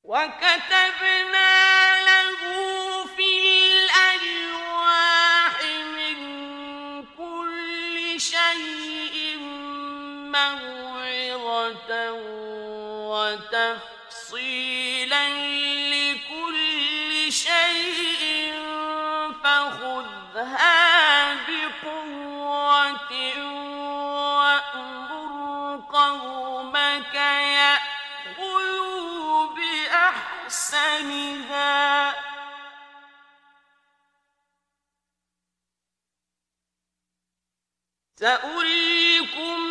وكتبنا له في الألواح من كل شيء موعظة وتفصيلا لكل شيء فخذها بقوة وأمر قومك يأخذوا بأحسنها سأريكم